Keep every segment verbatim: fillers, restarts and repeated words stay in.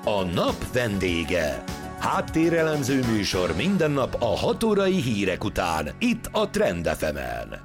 A nap vendége. Háttérelemző műsor minden nap a hat órai hírek után, itt a Trend ef emen.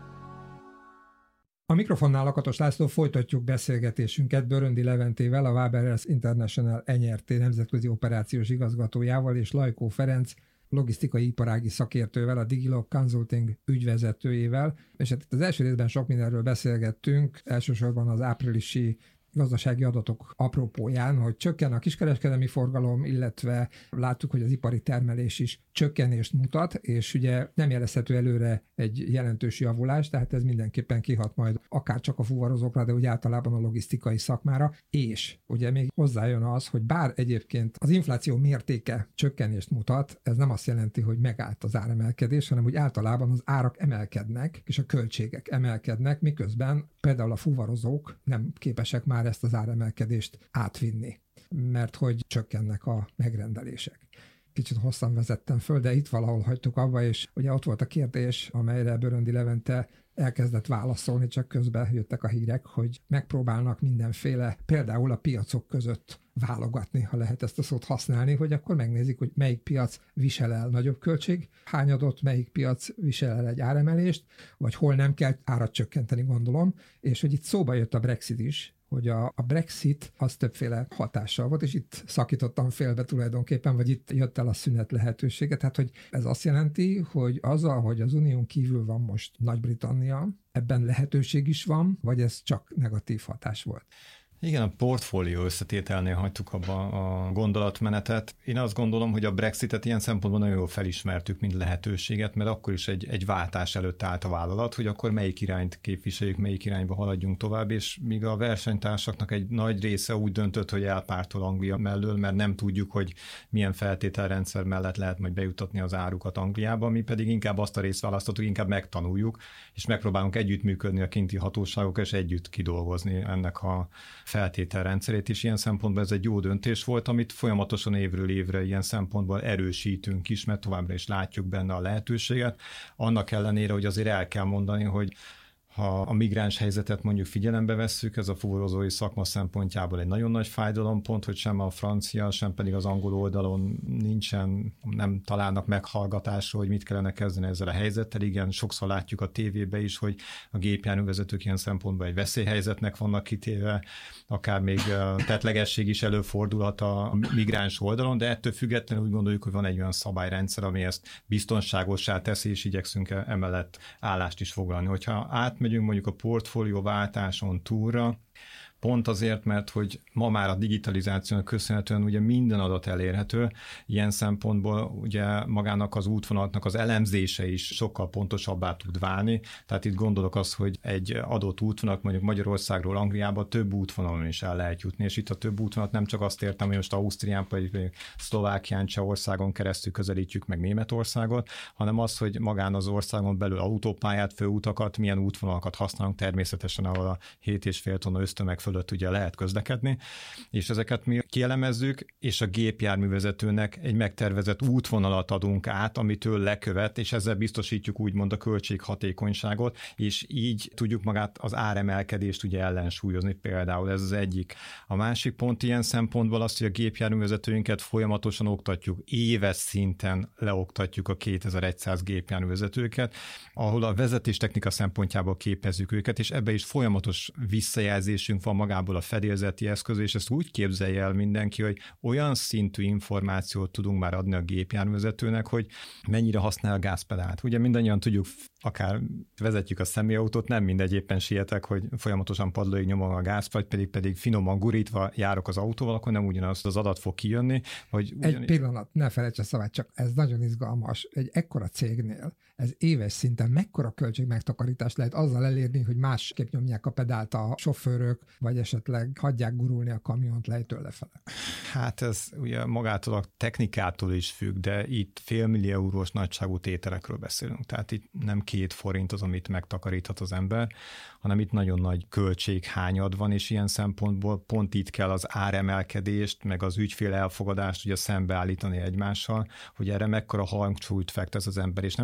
A mikrofonnál Lakatos László, folytatjuk beszélgetésünket Böröndi Leventével, a Waberers International en er té nemzetközi operációs igazgatójával, és Lajkó Ferenc logisztikai iparági szakértővel, a Digilog Consulting ügyvezetőjével. És hát itt az első részben sok mindenről beszélgettünk, elsősorban az áprilisi gazdasági adatok apropóján, hogy csökken a kiskereskedelmi forgalom, illetve láttuk, hogy az ipari termelés is csökkenést mutat, és ugye nem jelezhető előre egy jelentős javulás, tehát ez mindenképpen kihat majd akár csak a fuvarozókra, de úgy általában a logisztikai szakmára, és ugye még hozzájön az, hogy bár egyébként az infláció mértéke csökkenést mutat, ez nem azt jelenti, hogy megállt az áremelkedés, hanem úgy általában az árak emelkednek, és a költségek emelkednek, miközben például a fuvarozók nem képesek már ezt az áremelkedést átvinni, mert hogy csökkennek a megrendelések. Kicsit hosszan vezettem föl, de itt valahol hagytuk abba, és ugye ott volt a kérdés, amelyre Böröndi Levente elkezdett válaszolni, csak közben jöttek a hírek, hogy megpróbálnak mindenféle, például a piacok között válogatni, ha lehet ezt a szót használni, hogy akkor megnézik, hogy melyik piac visel el nagyobb költség hányadot, melyik piac visel el egy áremelést, vagy hol nem kell árat csökkenteni, gondolom, és hogy itt szóba jött a Brexit is, hogy a, a Brexit az többféle hatással volt, és itt szakítottam félbe tulajdonképpen, vagy itt jött el a szünet lehetősége. Tehát, hogy ez azt jelenti, hogy azzal, hogy az unión kívül van most Nagy-Britannia, ebben lehetőség is van, vagy ez csak negatív hatás volt? Igen, a portfólió összetételnél hagytuk abba a gondolatmenetet. Én azt gondolom, hogy a Brexitet ilyen szempontból nagyon jól felismertük, mint lehetőséget, mert akkor is egy, egy váltás előtt állt a vállalat, hogy akkor melyik irányt képviseljük, melyik irányba haladjunk tovább, és míg a versenytársaknak egy nagy része úgy döntött, hogy elpártol Anglia mellől, mert nem tudjuk, hogy milyen feltételrendszer mellett lehet majd bejutatni az árukat Angliába, mi pedig inkább azt a részt választottuk, inkább megtanuljuk, és megpróbálunk együttműködni a kinti hatóságokkal, és együtt kidolgozni ennek a feltételrendszerét is. Ilyen szempontból ez egy jó döntés volt, amit folyamatosan évről évre ilyen szempontból erősítünk is, mert továbbra is látjuk benne a lehetőséget. Annak ellenére, hogy azért el kell mondani, hogy ha a migráns helyzetet mondjuk figyelembe vesszük, ez a fuvarozói szakma szempontjából egy nagyon nagy fájdalompont, hogy sem a francia, sem pedig az angol oldalon nincsen, nem találnak meghallgatásra, hogy mit kellene kezdeni ezzel a helyzettel. Igen, sokszor látjuk a tévébe is, hogy a gépjárművezetők ilyen szempontból egy veszélyhelyzetnek vannak kitéve, akár még tettlegesség is előfordulhat a migráns oldalon, de ettől függetlenül úgy gondoljuk, hogy van egy olyan szabályrendszer, ami ezt biztonságossá teszi, és igyekszünk emellett állást is foglalni. Hogyha átmegyünk mondjuk a portfólióváltáson túlra, pont azért, mert hogy ma már a digitalizációnak köszönhetően ugye minden adat elérhető, ilyen szempontból ugye magának az útvonalnak az elemzése is sokkal pontosabbá tud válni, tehát itt gondolok azt, hogy egy adott útvonal, mondjuk Magyarországról Angliába több útvonalon is el lehet jutni, és itt a több útvonalat nem csak azt értem, hogy most Ausztrián, vagy Szlovákián, Csehországon keresztül közelítjük meg Németországot, hanem az, hogy magán az országon belül autópályát, főutakat, milyen útvonalakat használunk, természetesen ahol a hét és fél tonna ösztömeg fölött ugye lehet közlekedni, és ezeket mi kielemezzük, és a gépjárművezetőnek egy megtervezett útvonalat adunk át, amitől lekövet, és ezzel biztosítjuk úgymond a költséghatékonyságot, és így tudjuk magát az áremelkedést ugye ellensúlyozni például, ez az egyik. A másik pont ilyen szempontból az, hogy a gépjárművezetőinket folyamatosan oktatjuk, éves szinten leoktatjuk a kétezer-száz gépjárművezetőket, ahol a vezetéstechnika szempontjából képezzük őket, és ebbe is folyamatos visszajelzésünk van magából a fedélzeti eszköz, és ezt úgy képzelje el mindenki, hogy olyan szintű információt tudunk már adni a gépjárművezetőnek, hogy mennyire használ a gázpedált. Ugye mindannyian tudjuk, akár vezetjük a személyautót, nem mindegy, éppen sietek, hogy folyamatosan padlóig nyomom a gázt, vagy pedig, pedig finoman gurítva járok az autóval, akkor nem ugyanaz az adat fog kijönni. Hogy ugyan... Egy pillanat, ne felejts a szavát, csak ez nagyon izgalmas. Egy ekkora cégnél ez éves szinten mekkora költségmegtakarítást lehet azzal elérni, hogy másképp nyomják a pedált a sofőrök, vagy esetleg hagyják gurulni a kamiont lejtől lefele? Hát ez ugye magától a technikától is függ, de itt félmillió eurós nagyságú tételekről beszélünk. Tehát itt nem két forint az, amit megtakaríthat az ember, hanem itt nagyon nagy költséghányad van, és ilyen szempontból pont itt kell az áremelkedést, meg az ügyfél elfogadást ugye szembeállítani egymással, hogy erre mekkora hangsúlyt fektet az ember, és nem csak úgy, hogy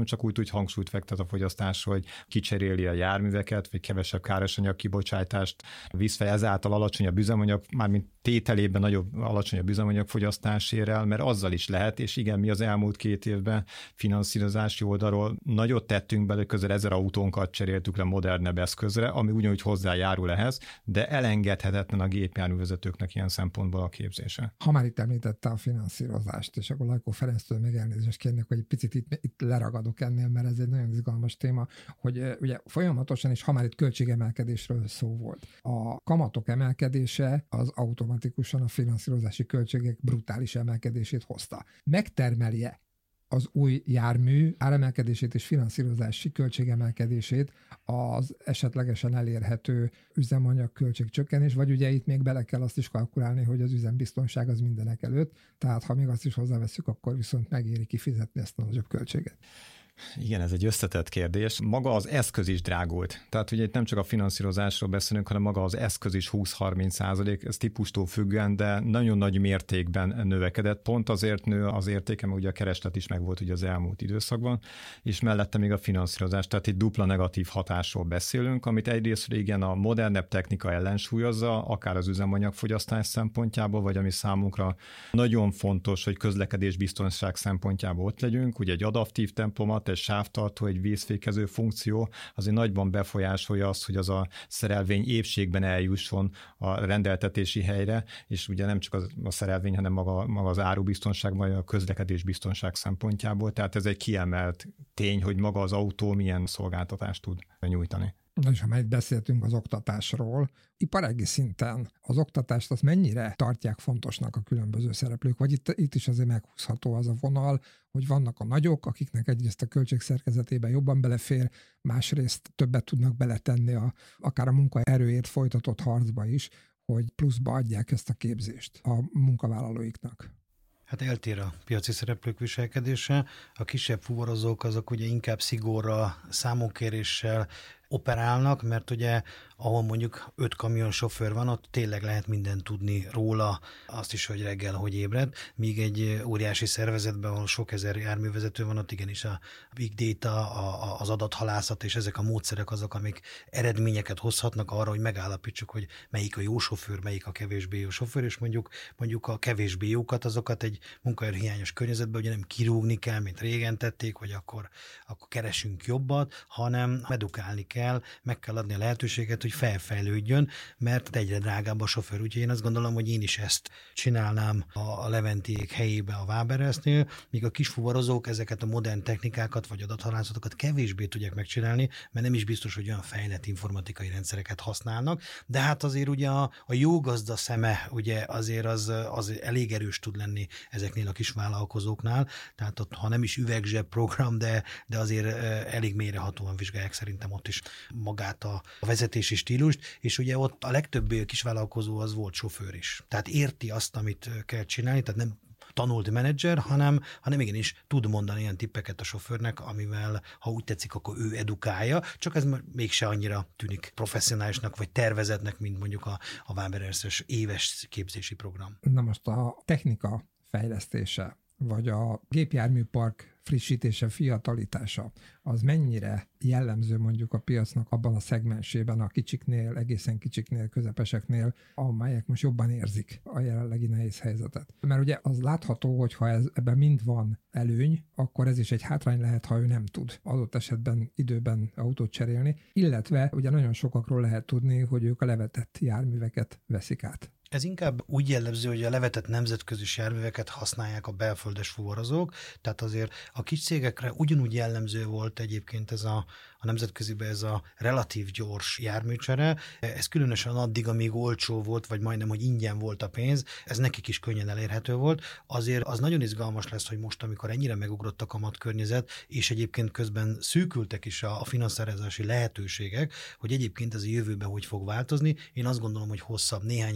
úgy hangsúlyt fektet a fogyasztás, hogy kicseréli a járműveket, vagy kevesebb károsanyag kibocsátást visz fel, ezáltal alacsonyabb üzemanyag, mármint tételében nagyobb, alacsonyabb üzemanyagfogyasztás ér el, mert azzal is lehet, és igen, mi az elmúlt két évben finanszírozási oldalról nagyot tettünk bele, közel ezer autónkat cseréltük le modernebb eszközre, ami ugyanúgy hozzájárul ehhez, de elengedhetetlen a gépjárművezetőknek ilyen szempontból a képzése. Ha már itt említette a finanszírozást, és akkor Lajkó Ferenctől még elnézést kérnék, hogy egy picit itt, itt leragadok ennél, mert ez egy nagyon izgalmas téma, hogy ugye folyamatosan, és ha már itt költségemelkedésről szó volt, a kamatok emelkedése az automatikusan a finanszírozási költségek brutális emelkedését hozta. Megtermelje az új jármű áremelkedését és finanszírozási költségemelkedését az esetlegesen elérhető üzemanyag költségcsökkenés, vagy ugye itt még bele kell azt is kalkulálni, hogy az üzembiztonság az mindenek előtt, tehát ha még azt is hozzáveszünk, akkor viszont megéri kifizetni ezt a nagyobb költséget. Igen, ez egy összetett kérdés. Maga az eszköz is drágult. Tehát ugye itt nem csak a finanszírozásról beszélünk, hanem maga az eszköz is húsz-harminc százalék, ez típustól függően, de nagyon nagy mértékben növekedett. Pont azért nő az értéke, mert ugye a kereslet is megvolt ugye az elmúlt időszakban, és mellette még a finanszírozás, tehát itt dupla negatív hatásról beszélünk, amit egyrészt igen a modernebb technika ellensúlyozza, akár az üzemanyagfogyasztás szempontjából, vagy ami számunkra nagyon fontos, hogy közlekedésbiztonság szempontjából ott legyünk, ugye egy adaptív tempomat, egy sávtartó, egy vízfékező funkció azért nagyban befolyásolja azt, hogy az a szerelvény épségben eljusson a rendeltetési helyre, és ugye nem csak az, a szerelvény, hanem maga, maga az árubiztonság, vagy a közlekedésbiztonság szempontjából. Tehát ez egy kiemelt tény, hogy maga az autó milyen szolgáltatást tud nyújtani. Na és ha már itt beszéltünk az oktatásról, iparági szinten az oktatást azt mennyire tartják fontosnak a különböző szereplők, vagy itt, itt is azért meghúzható az a vonal, hogy vannak a nagyok, akiknek egyrészt a költségszerkezetében jobban belefér, másrészt többet tudnak beletenni a, akár a munkaerőért folytatott harcba is, hogy pluszba adják ezt a képzést a munkavállalóiknak. Hát eltér a piaci szereplők viselkedése. A kisebb fuvarozók azok ugye inkább szigorra, számonkéréssel operálnak, mert ugye ahol mondjuk öt kamionsofőr van, ott tényleg lehet mindent tudni róla, azt is, hogy reggel hogy ébred, míg egy óriási szervezetben, ahol sok ezer járművezető van, ott igenis a big data, a, az adathalászat és ezek a módszerek azok, amik eredményeket hozhatnak arra, hogy megállapítsuk, hogy melyik a jó sofőr, melyik a kevésbé jó sofőr, és mondjuk, mondjuk a kevésbé jókat, azokat egy munkaerőhiányos környezetben ugye nem kirúgni kell, mint régen tették, hogy akkor, akkor keresünk jobbat, hanem edukálni kell, meg kell adni a lehetőséget, hogy felfejlődjön, mert egyre drágább a sofőr. Úgyhogy én azt gondolom, hogy én is ezt csinálnám a Leventiék helyébe a Waberersznél, míg a kisfuvarozók ezeket a modern technikákat vagy adathalászatokat kevésbé tudják megcsinálni, mert nem is biztos, hogy olyan fejlett informatikai rendszereket használnak, de hát azért ugye a, a jó gazda szeme ugye azért az, az elég erős tud lenni ezeknél a kis vállalkozóknál, tehát ott, ha nem is üvegzseb program, de, de azért elég mélyrehatóan vizsgálják szerintem ott is magát a vezetési stílust, és ugye ott a legtöbb kisvállalkozó az volt sofőr is. Tehát érti azt, amit kell csinálni, tehát nem tanult menedzser, hanem, hanem igenis tud mondani ilyen tippeket a sofőrnek, amivel, ha úgy tetszik, akkor ő edukálja, csak ez mégse annyira tűnik professzionálisnak, vagy tervezetnek, mint mondjuk a, a Waberers éves képzési program. Na most a technika fejlesztése, vagy a gépjárműpark frissítése, fiatalítása, az mennyire jellemző mondjuk a piacnak abban a szegmensében, a kicsiknél, egészen kicsiknél, közepeseknél, amelyek most jobban érzik a jelenlegi nehéz helyzetet. Mert ugye az látható, hogy ha ez, ebben mind van előny, akkor ez is egy hátrány lehet, ha ő nem tud adott esetben időben autót cserélni, illetve ugye nagyon sokakról lehet tudni, hogy ők a levetett járműveket veszik át. Ez inkább úgy jellemző, hogy a levetett nemzetközi járműveket használják a belföldes fuvarozók, tehát azért a kis cégekre ugyanúgy jellemző volt egyébként ez a, a nemzetköziben ez a relatív gyors járműcsere. Ez különösen addig, amíg olcsó volt, vagy majdnem, hogy ingyen volt a pénz, ez nekik is könnyen elérhető volt. Azért az nagyon izgalmas lesz, hogy most, amikor ennyire megugrott a kamatkörnyezet, és egyébként közben szűkültek is a, a finanszírozási lehetőségek, hogy egyébként ez a jövőben hogy fog változni. Én azt gondolom, hogy hosszabb, néhány évvel hosszabb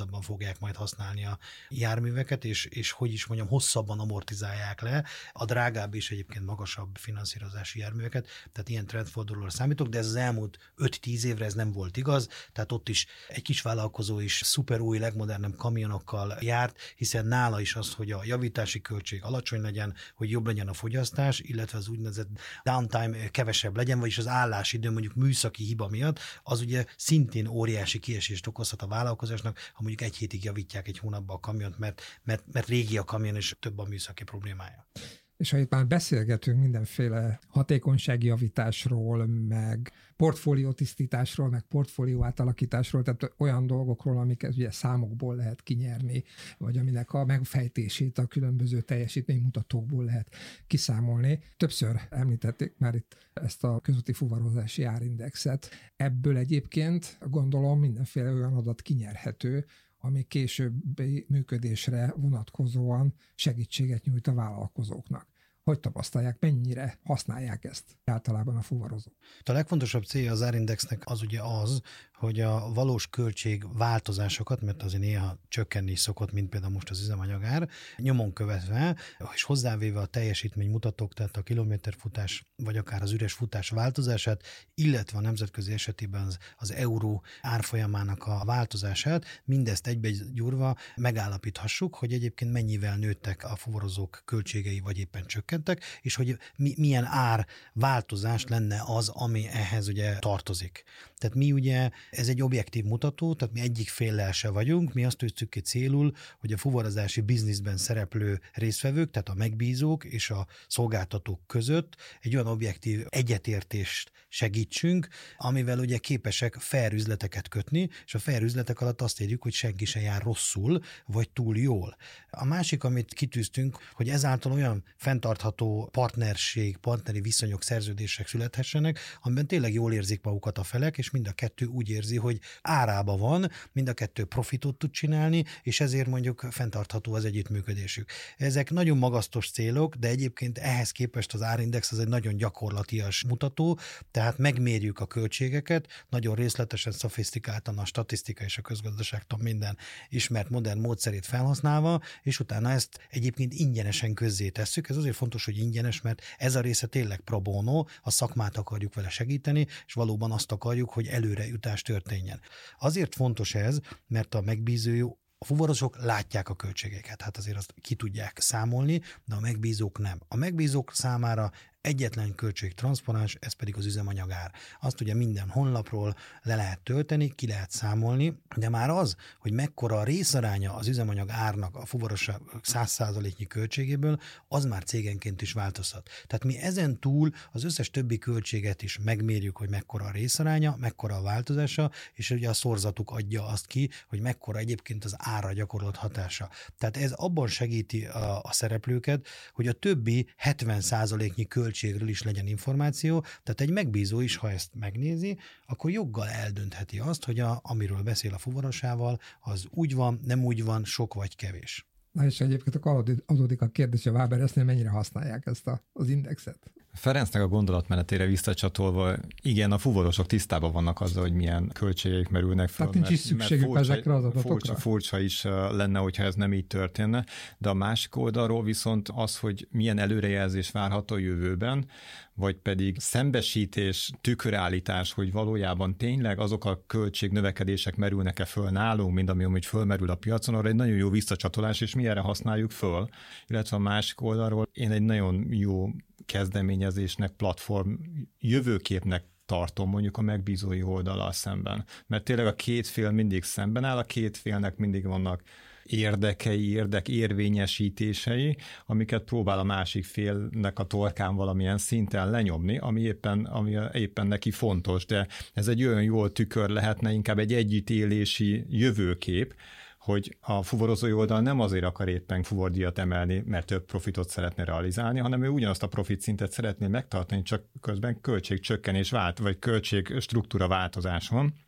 hosszabban fogják majd használni a járműveket, és, és hogy is mondjam, hosszabban amortizálják le a drágább és egyébként magasabb finanszírozási járműveket, tehát ilyen trendfordulóra számítok, de ez az elmúlt öt-tíz évre ez nem volt igaz, tehát ott is egy kis vállalkozó is szuper új, legmodernebb kamionokkal járt, hiszen nála is az, hogy a javítási költség alacsony legyen, hogy jobb legyen a fogyasztás, illetve az úgynevezett downtime kevesebb legyen, vagyis az állásidő mondjuk műszaki hiba miatt, az ugye szintén óriási kiesést okozhat a vállalkozásnak, ha mondjuk egy hétig javítják egy hónapban a kamiont, mert, mert, mert régi a kamion és több a műszaki problémája. És ha itt már beszélgetünk mindenféle hatékonysági javításról, meg portfóliótisztításról, meg portfólió átalakításról, tehát olyan dolgokról, amiket ugye számokból lehet kinyerni, vagy aminek a megfejtését a különböző teljesítménymutatókból lehet kiszámolni. Többször említették már itt ezt a közúti fuvarozási árindexet. Ebből egyébként gondolom mindenféle olyan adat kinyerhető, ami későbbi működésre vonatkozóan segítséget nyújt a vállalkozóknak. Hogy tapasztalják, mennyire használják ezt általában a fuvarozók? A legfontosabb célja az árindexnek az ugye az, hogy a valós költség változásokat, mert azért néha csökkenni is szokott, mint például most az üzemanyagár, nyomon követve, és hozzávéve a teljesítménymutatók, tehát a kilométerfutás, vagy akár az üres futás változását, illetve a nemzetközi esetében az, az euró árfolyamának a változását, mindezt egybegyúrva megállapíthassuk, hogy egyébként mennyivel nőttek a fuvarozók költségei, vagy éppen csökkentek, és hogy mi, milyen ár változás lenne az, ami ehhez ugye tartozik. Tehát mi ugye, ez egy objektív mutató, tehát mi egyik féllel se vagyunk, mi azt tűztük ki célul, hogy a fuvarozási bizniszben szereplő résztvevők, tehát a megbízók és a szolgáltatók között egy olyan objektív egyetértést segítsünk, amivel ugye képesek fair üzleteket kötni, és a fair üzletek alatt azt érjük, hogy senki se jár rosszul, vagy túl jól. A másik, amit kitűztünk, hogy ezáltal olyan fenntartható partnerség, partneri viszonyok, szerződések születhessenek, amiben tényleg jól érzik magukat a felek, és mind a kettő úgy érzi, hogy árába van, mind a kettő profitot tud csinálni, és ezért mondjuk fenntartható az együttműködésük. Ezek nagyon magasztos célok, de egyébként ehhez képest az árindex az egy nagyon gyakorlatias mutató, tehát megmérjük a költségeket, nagyon részletesen, szofisztikáltan a statisztika és a közgazdaságtan minden ismert modern módszerét felhasználva, és utána ezt egyébként ingyenesen közzé tesszük. Ez azért fontos, hogy ingyenes, mert ez a része tényleg pro bono, a szakmát akarjuk vele segíteni, és valóban azt akarjuk, hogy előrejutás történjen. Azért fontos ez, mert a megbízó, a fuvarozók látják a költségeket, hát azért azt ki tudják számolni, de a megbízók nem. A megbízók számára egyetlen költség transzponens, ez pedig az üzemanyagár. Azt ugye minden honlapról le lehet tölteni, ki lehet számolni, de már az, hogy mekkora a részaránya az üzemanyag árnak a fuvaros száz százaléknyi költségéből, az már cégenként is változhat. Tehát mi ezen túl az összes többi költséget is megmérjük, hogy mekkora a részaránya, mekkora a változása, és ugye a szorzatuk adja azt ki, hogy mekkora egyébként az ára gyakorolt hatása. Tehát ez abban segíti a, a szereplőket, hogy a többi hetven százaléknyi költség költségről is legyen információ, tehát egy megbízó is, ha ezt megnézi, akkor joggal eldöntheti azt, hogy a, amiről beszél a fuvarosával, az úgy van, nem úgy van, sok vagy kevés. Na és egyébként akkor adódik a kérdés, hogy a Waberernél mennyire használják ezt a, az indexet? Ferencnek a gondolatmenetére visszacsatolva, igen, a fuvarosok tisztában vannak azzal, hogy milyen költségek merülnek fel. Tehát nincs is szükségük furcsa, ezekre az adatokra. Furcsa, furcsa is lenne, hogyha ez nem így történne, de a másik oldalról viszont az, hogy milyen előrejelzés várható a jövőben, vagy pedig szembesítés, tükörállítás, hogy valójában tényleg azok a költségnövekedések merülnek-e föl nálunk, mint ami amúgy fölmerül a piacon, arra egy nagyon jó visszacsatolás, és mi erre használjuk föl. Illetve a másik oldalról én egy nagyon jó kezdeményezésnek, platform, jövőképnek tartom mondjuk a megbízói oldallal szemben. Mert tényleg a két fél mindig szemben áll, a két félnek mindig vannak érdekei, érdekérvényesítései, amiket próbál a másik félnek a torkán valamilyen szinten lenyomni, ami éppen, ami éppen neki fontos, de ez egy olyan jól tükör lehetne, inkább egy együttélési jövőkép, hogy a fuvarozói oldal nem azért akar éppen fuvardíjat emelni, mert több profitot szeretne realizálni, hanem ő ugyanazt a profit szintet szeretné megtartani, csak közben költségcsökkenés vált, vagy költségstruktúra változás van.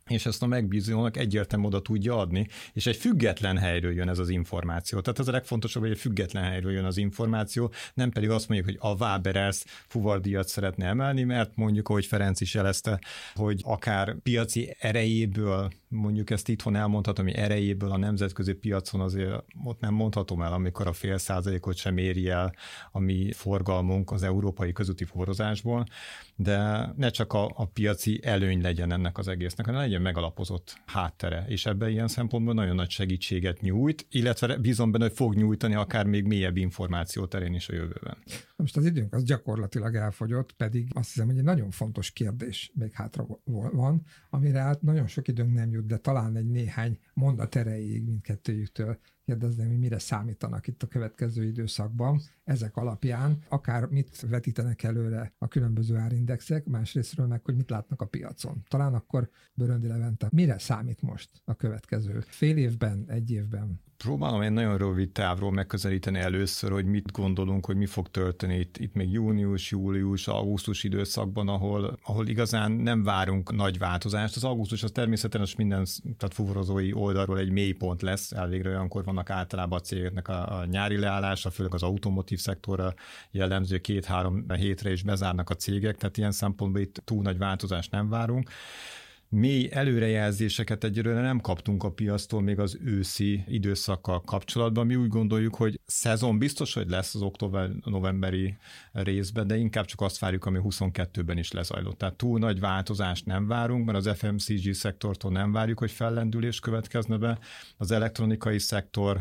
és ezt a megbízónak egyértelműen oda tudja adni, és egy független helyről jön ez az információ. Tehát ez a legfontosabb, hogy egy független helyről jön az információ, nem pedig azt mondjuk, hogy a Waberers fuvardíjat szeretne emelni, mert mondjuk, ahogy Ferenc is jelezte, hogy akár piaci erejéből, mondjuk ezt itthon elmondhatom, hogy erejéből a nemzetközi piacon azért ott nem mondhatom el, amikor a fél százalékot sem éri el a mi forgalmunk az európai közúti fuvarozásból, de ne csak a, a piaci előny legyen ennek az egésznek, hanem legyen megalapozott háttere, és ebben ilyen szempontból nagyon nagy segítséget nyújt, illetve bízom benne, hogy fog nyújtani akár még mélyebb információ terén is a jövőben. Most az időnk az gyakorlatilag elfogyott, pedig azt hiszem, hogy egy nagyon fontos kérdés még hátra van, amire hát nagyon sok időnk nem jut, de talán egy néhány mondat erejéig mindkettőjüktől kérdezném, hogy mire számítanak itt a következő időszakban. Ezek alapján akár mit vetítenek előre a különböző árindexek, másrésztről meg, hogy mit látnak a piacon. Talán akkor Böröndi Levente, mire számít most a következő fél évben, egy évben? Próbálom én nagyon rövid távról megközelíteni először, hogy mit gondolunk, hogy mi fog történni itt, itt még június, július, augusztus időszakban, ahol, ahol igazán nem várunk nagy változást. Az augusztus az természetesen minden, tehát fuvarozói oldalról egy mélypont lesz, elvégre olyankor vannak általában a cégeknek a, a nyári leállása, főleg az automotív szektorra jellemző két-három hétre is bezárnak a cégek, tehát ilyen szempontból itt túl nagy változást nem várunk. Mély előrejelzéseket egyelőre nem kaptunk a piactól még az őszi időszakkal kapcsolatban. Mi úgy gondoljuk, hogy szezon biztos, hogy lesz az október-novemberi részben, de inkább csak azt várjuk, ami huszonkettőben is lezajlott. Tehát túl nagy változást nem várunk, mert az ef em cé gé szektortól nem várjuk, hogy fellendülés következne be. Az elektronikai szektor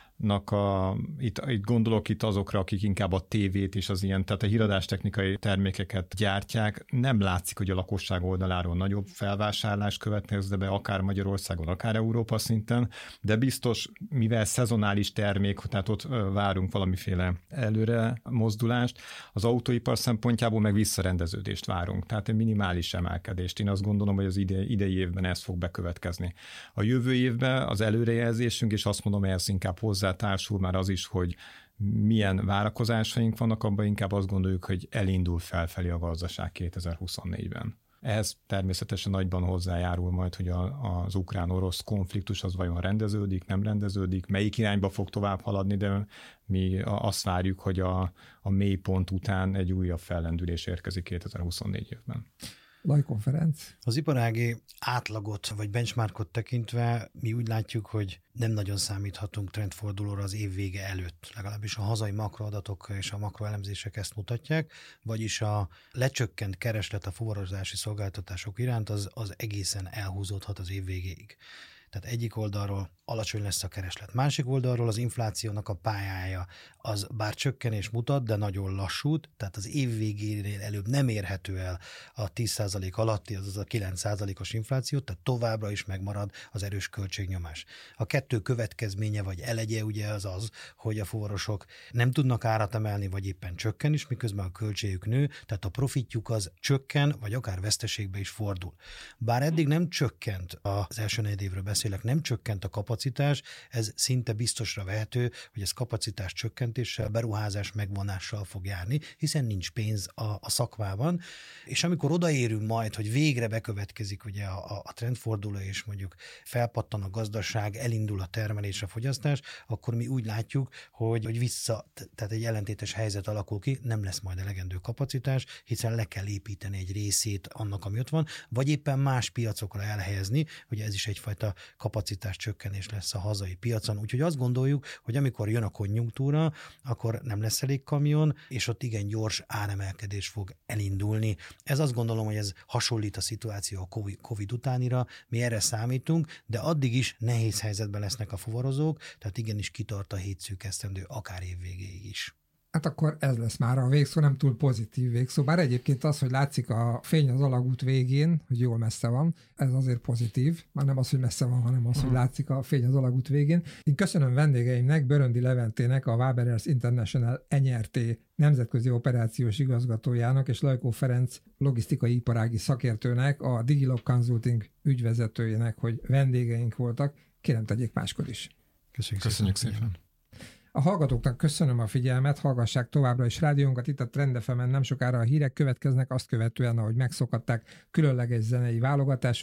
A, itt, itt gondolok itt azokra, akik inkább a tévét és az ilyen, tehát a híradástechnikai termékeket gyártják. Nem látszik, hogy a lakosság oldaláról nagyobb felvásárlás következne be, akár Magyarországon, akár Európa szinten, de biztos, mivel szezonális termék, tehát ott várunk valamiféle előre mozdulást, az autóipar szempontjából meg visszarendeződést várunk, tehát egy minimális emelkedést. Én azt gondolom, hogy az ide, idei évben ez fog bekövetkezni. A jövő évben az előrejelzésünk, és azt mondom, hogy ez inkább hozzá társul már az is, hogy milyen várakozásaink vannak, abban inkább azt gondoljuk, hogy elindul felfelé a gazdaság kétezer-huszonnégyben. Ehhez természetesen nagyban hozzájárul majd, hogy a, az ukrán-orosz konfliktus az vajon rendeződik, nem rendeződik, melyik irányba fog tovább haladni, de mi azt várjuk, hogy a, a mélypont után egy újabb fellendülés érkezik kétezer-huszonnégy évben. Lajkó Ferenc. Az iparági átlagot vagy benchmarkot tekintve mi úgy látjuk, hogy nem nagyon számíthatunk trendfordulóra az év vége előtt. Legalábbis a hazai makroadatok és a makroelemzések ezt mutatják, vagyis a lecsökkent kereslet a fuvarozási szolgáltatások iránt az, az egészen elhúzódhat az év végéig. Tehát egyik oldalról alacsony lesz a kereslet. Másik oldalról az inflációnak a pályája az bár csökkenés mutat, de nagyon lassút, tehát az év végénél előbb nem érhető el a tíz százalék alatti, azaz a kilenc százalékos infláció, tehát továbbra is megmarad az erős költségnyomás. A kettő következménye vagy elegye ugye az az, hogy a fuvarosok nem tudnak árat emelni, vagy éppen csökken is, miközben a költségük nő, tehát a profitjuk az csökken, vagy akár veszteségbe is fordul. Bár eddig nem csökkent, az első negyedévről beszélek, nem csökkent a kapacitás, ez szinte biztosra vehető, hogy ez kapacitás csökkentéssel, beruházás megvonással fog járni, hiszen nincs pénz a, a szakmában, és amikor odaérünk majd, hogy végre bekövetkezik ugye a, a trendforduló, és mondjuk felpattan a gazdaság, elindul a termelés, a fogyasztás, akkor mi úgy látjuk, hogy, hogy vissza, tehát egy ellentétes helyzet alakul ki, nem lesz majd elegendő kapacitás, hiszen le kell építeni egy részét annak, ami ott van, vagy éppen más piacokra elhelyezni, ugye ez is egyfajta kapacitás csökkenés lesz a hazai piacon. Úgyhogy azt gondoljuk, hogy amikor jön a konjunktúra, akkor nem lesz elég kamion, és ott igen gyors áremelkedés fog elindulni. Ez azt gondolom, hogy ez hasonlít a szituáció a COVID, COVID utánira, mi erre számítunk, de addig is nehéz helyzetben lesznek a fuvarozók, tehát igenis kitart a hét szűk esztendő, akár év végéig is. Hát akkor ez lesz már a végszó, nem túl pozitív végszó. Bár egyébként az, hogy látszik a fény az alagút végén, hogy jól messze van, ez azért pozitív. Már nem az, hogy messze van, hanem az, hogy látszik a fény az alagút végén. Én köszönöm vendégeimnek, Böröndi Leventének, a Waberers International en er té nemzetközi operációs igazgatójának, és Lajkó Ferenc logisztikai iparági szakértőnek, a Digilog Consulting ügyvezetőjének, hogy vendégeink voltak. Kérem, tegyék máskor is. Köszönjük, Köszönjük szépen. szépen. A hallgatóknak köszönöm a figyelmet, hallgassák továbbra is rádiónkat, itt a Trend ef emen nem sokára a hírek következnek, azt követően, ahogy megszokhatták, különleges zenei válogatásunk,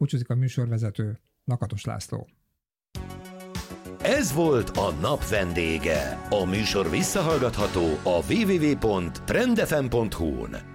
Búcsúzik a műsorvezető, Lakatos László. Ez volt a nap vendége. A műsor visszahallgatható a double-u double-u double-u pont trend f m pont h u-n.